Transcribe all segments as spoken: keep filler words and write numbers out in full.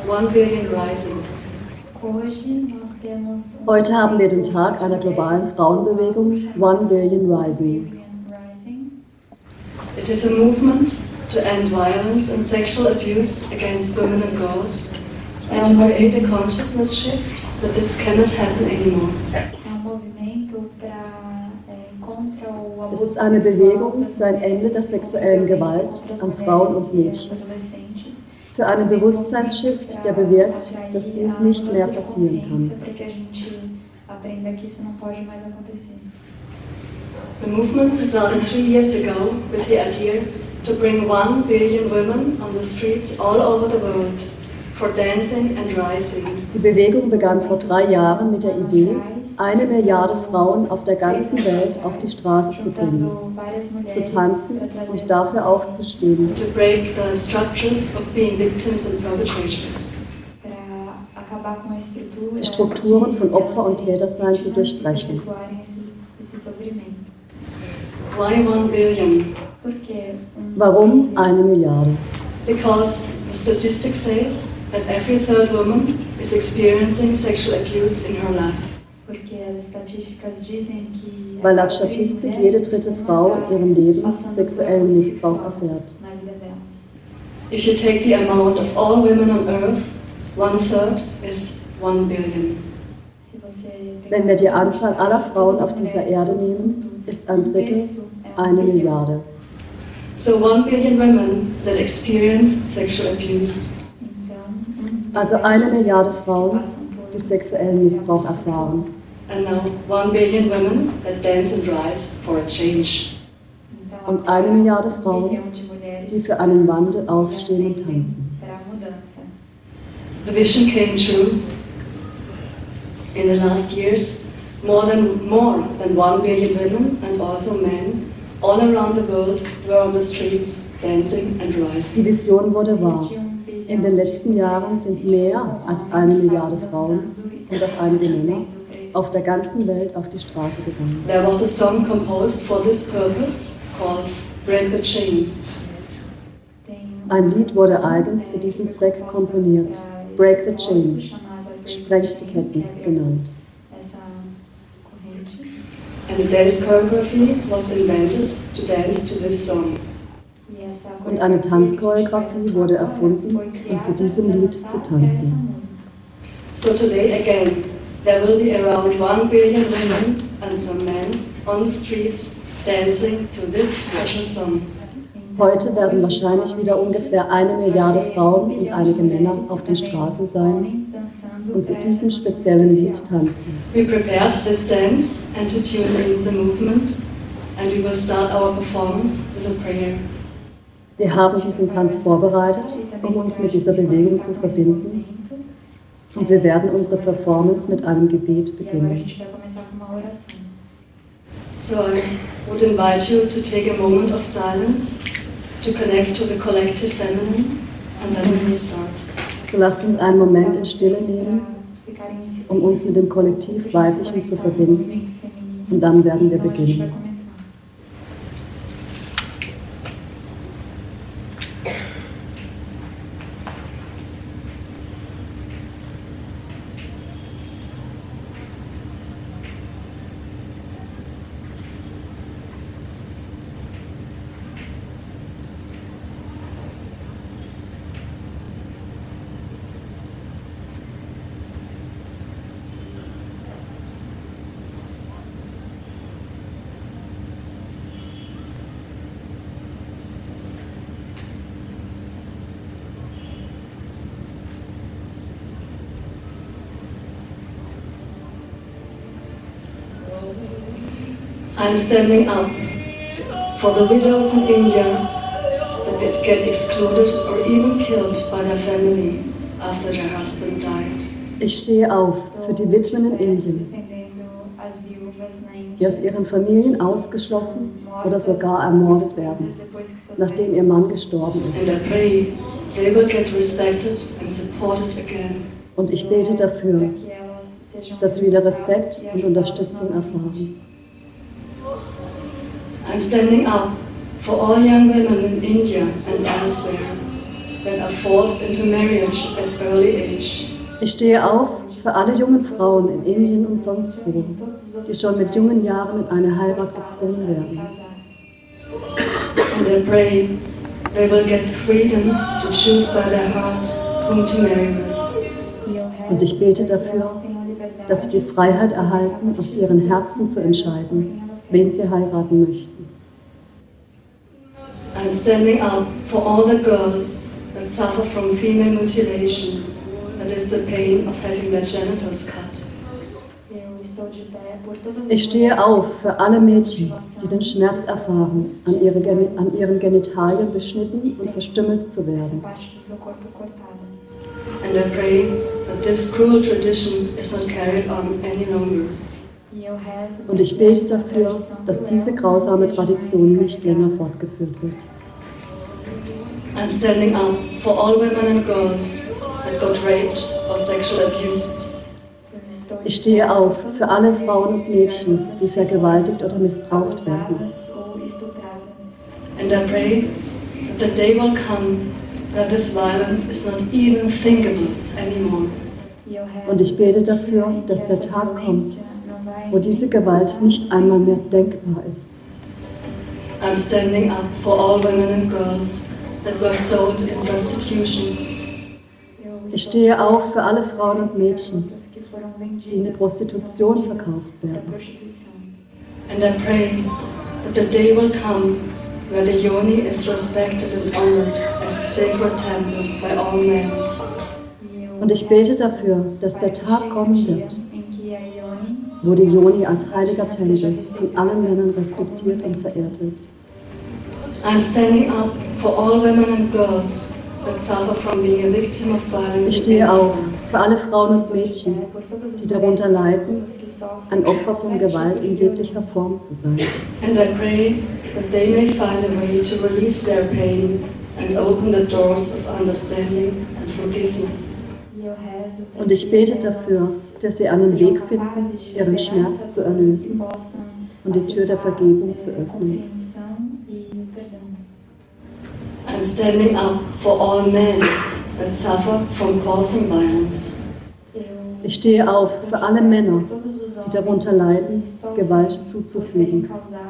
One Billion Rising. Heute haben wir den Tag einer globalen Frauenbewegung, One Billion Rising. It is a movement to end violence and sexual abuse against women and girls and to create a consciousness shift that this cannot happen anymore. Es ist eine Bewegung für ein Ende der sexuellen Gewalt an Frauen und Mädchen. Für einen Bewusstseinsshift, der bewirkt, dass dies nicht mehr passieren kann. The movement started three years ago with the idea to bring one billion women on the streets all over the world for dancing and rising. Die Bewegung begann vor drei Jahren mit der Idee, eine Milliarde Frauen auf der ganzen Welt auf die Straße zu bringen, zu tanzen und dafür aufzustehen. To break the structures of being victims and perpetrators. Die Strukturen von Opfer und Tätersein zu durchbrechen. Why one billion? Warum eine Milliarde? Because the statistic says that every third woman is experiencing sexual abuse in her life. Weil laut Statistik jede dritte Frau in ihrem Leben sexuellen Missbrauch erfährt. If you take the amount of all women on earth, one third is one billion. Wenn wir die Anzahl aller Frauen auf dieser Erde nehmen, ist ein Drittel eine Milliarde. So one billion women that experience sexual abuse. Also eine Milliarde Frauen, die sexuellen Missbrauch erfahren. And now one billion women that dance and rise for a change. Und eine Milliarde Frauen, die für einen Wandel aufstehen und tanzen. The vision came true. In the last years, more than more than one billion women and also men all around the world were on the streets dancing and Die rising. Vision wurde wahr. In den letzten Jahren sind mehr als eine Milliarde Frauen und auch einige Männer auf der ganzen Welt auf die Straße gegangen. There was a song composed for this purpose called Break the Chain. Ein Lied wurde eigens für diesen Zweck komponiert, Break the Chain, Sprengt die Ketten genannt. And a dance choreography was invented to dance to this song. Und eine Tanzchoreografie wurde erfunden, um zu diesem Lied zu tanzen. So today again, there will be around one billion women and some men on the streets dancing to this special song. Heute werden wahrscheinlich wieder ungefähr eine Milliarde Frauen und einige Männer auf den Straßen sein und zu diesem speziellen Lied tanzen. We prepared this dance and to tune in the movement, and we will start our performance with a prayer. Wir haben diesen Tanz vorbereitet, um uns mit dieser Bewegung zu verbinden, und wir werden unsere Performance mit einem Gebet beginnen. So I would invite you to take a moment of silence to connect to the collective feminine, and then we will start. So lasst uns einen Moment in Stille nehmen, um uns mit dem Kollektiv Weiblichen zu verbinden, und dann werden wir beginnen. I'm standing up for the widows in India that did get excluded or even killed by their family after their husband died. Ich stehe auf für die Witwen in Indien, die aus ihren Familien ausgeschlossen oder sogar ermordet werden, nachdem ihr Mann gestorben ist. And I pray they will get respected and supported again. Und ich bete dafür, dass sie wieder Respekt und Unterstützung erfahren. I'm standing up for all young women in India and elsewhere that are forced into marriage at early age. Ich stehe auf für alle jungen Frauen in Indien und sonst wo, die schon mit jungen Jahren in eine Heirat gezwungen werden. And I pray they will get the freedom to choose by their heart whom to marry with. Und ich bete dafür, dass sie die Freiheit erhalten, aus ihren Herzen zu entscheiden, wen sie heiraten möchten. I'm standing up for all the girls that suffer from female mutilation, that is the pain of having their genitals cut. Ich stehe auf für alle Mädchen, die den Schmerz erfahren, an, ihre, an ihren Genitalien beschnitten und verstümmelt zu werden. And I pray that this cruel tradition is not carried on any longer. Und ich bete dafür, dass diese grausame Tradition nicht länger fortgeführt wird. I'm standing up for all women and girls that got raped or sexually abused. Ich stehe auf für alle Frauen und Mädchen, die vergewaltigt oder missbraucht werden. And I pray that the day will come where this violence is not even thinkable anymore. Und ich bete dafür, dass der Tag kommt, wo diese Gewalt nicht einmal mehr denkbar ist. I'm standing up for all women and girls that were sold in prostitution. Ich stehe auf für alle Frauen und Mädchen, die in die Prostitution verkauft werden. And I pray that the day will come where the yoni is respected and honored as a sacred temple by all men. Und ich bete dafür, dass der Tag kommen wird, wo die Yoni als heiliger Tempel von allen Männern respektiert und verehrt wird. I'm standing up for all women and girls that suffer from being a victim of violence. Ich stehe auf für alle Frauen und Mädchen, die darunter leiden, ein Opfer von Gewalt in jeglicher Form zu sein. And I pray that they may find a way to release their pain and open the doors of understanding and forgiveness. Und ich bete dafür, dass sie einen Weg finden, ihren Schmerz zu erlösen und die Tür der Vergebung zu öffnen. I'm standing up for all men that suffer from causing violence. Ich stehe auf für alle Männer, die darunter leiden, Gewalt zuzufügen.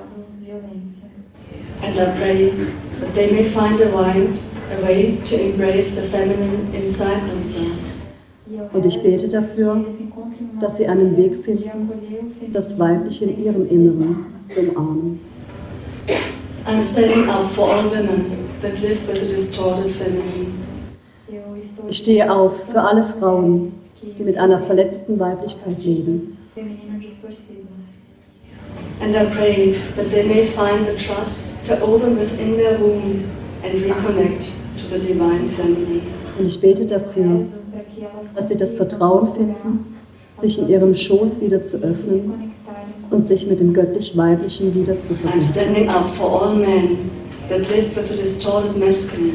And I pray that they may find a way, a way to embrace the feminine inside themselves. Und ich bete dafür, dass sie einen Weg finden, das Weibliche in ihrem Inneren zu umarmen. I'm standing up for all women that live with a distorted feminine. Ich stehe auf für alle Frauen, die mit einer verletzten Weiblichkeit leben. And I pray that they may find the trust to open within their womb and reconnect to the divine feminine. Und ich bete dafür, dass sie das Vertrauen finden, sich in ihrem Schoß wieder zu öffnen und sich mit dem göttlich-weiblichen wieder zu I'm verbinden. standing up for all men that live with a distorted masculine.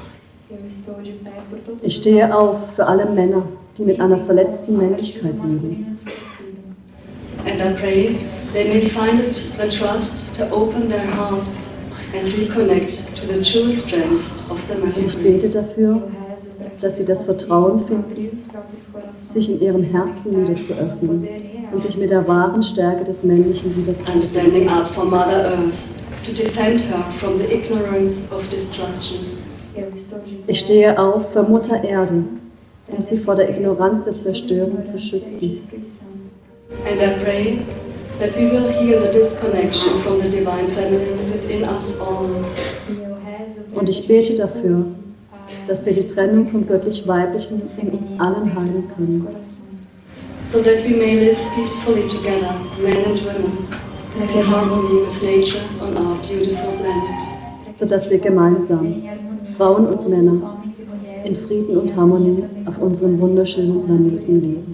Ich stehe auf für alle Männer, die mit einer verletzten Männlichkeit leben. And I pray they may find it the trust to open their hearts and reconnect to the true strength of the Und ich masculine. bete dafür, dass sie das Vertrauen finden, sich in ihrem Herzen wieder zu öffnen und sich mit der wahren Stärke des Männlichen wieder zu I'm standing up for Mother Earth to defend her from the ignorance of destruction. Ich stehe auf für Mutter Erde, um sie vor der Ignoranz der Zerstörung zu schützen. And I pray that we will heal the disconnection from the divine feminine within us all. Und ich bete dafür, dass wir die Trennung vom göttlich-weiblichen in uns allen heilen können, So that we may live peacefully together, men and women, in harmony with nature on our beautiful planet. sodass wir gemeinsam, Frauen und Männer, in Frieden und Harmonie auf unserem wunderschönen Planeten leben.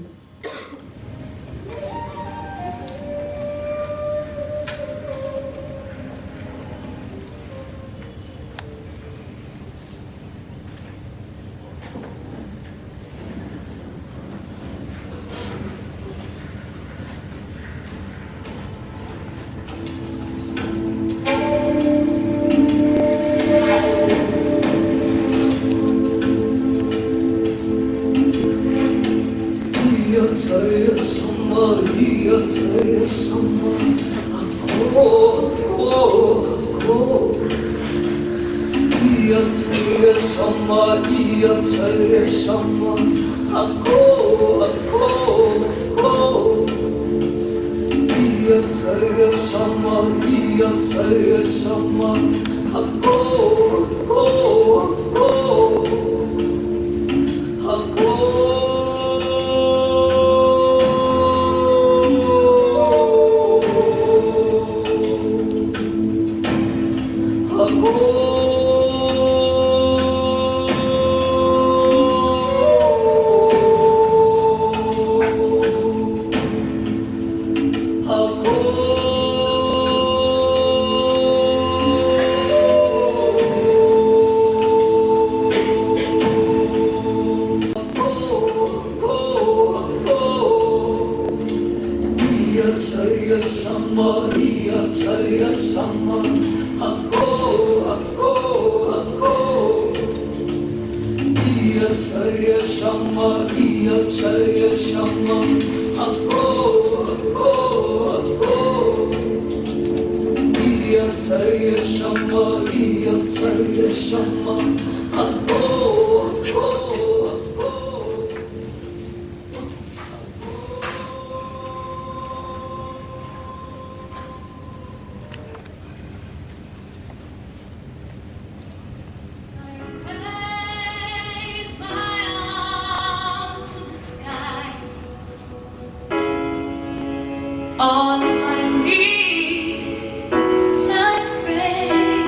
On my knees I pray.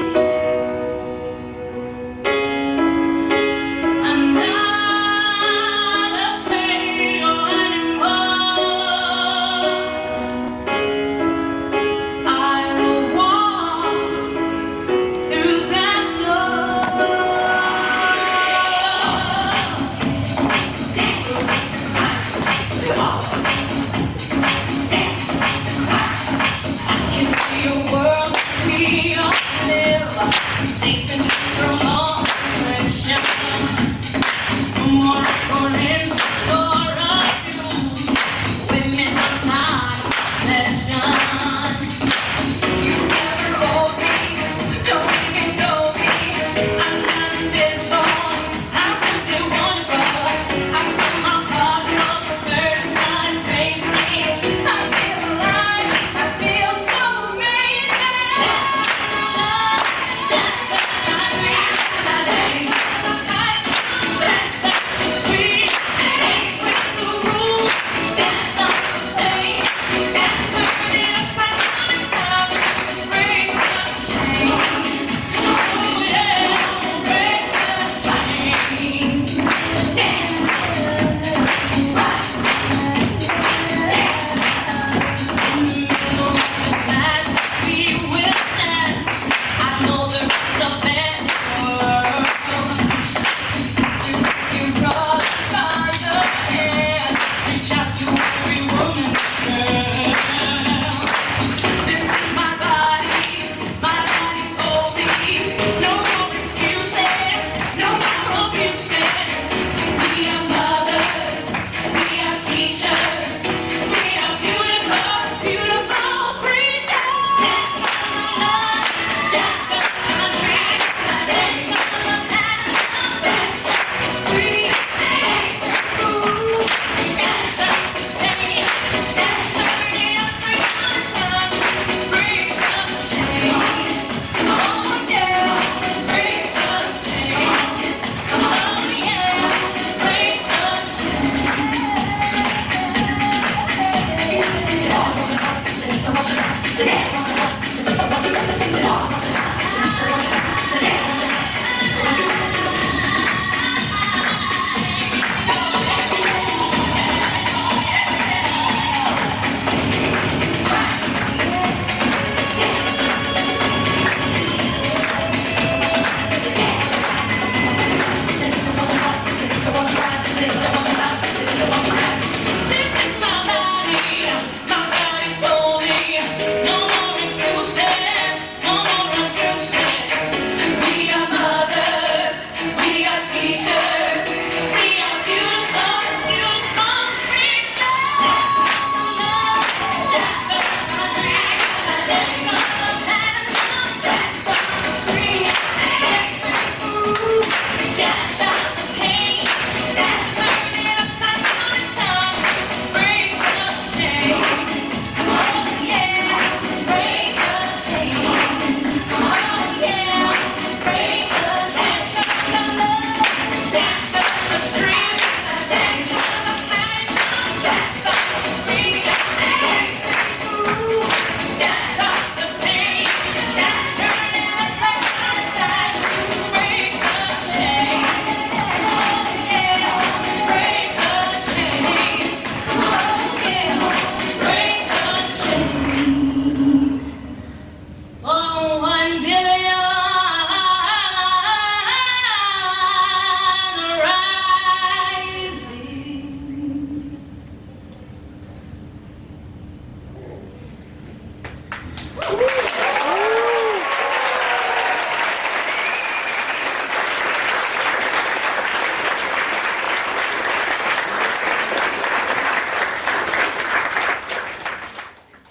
I'm not afraid anymore. I will walk through that door. Safe and from all pressure, more for him.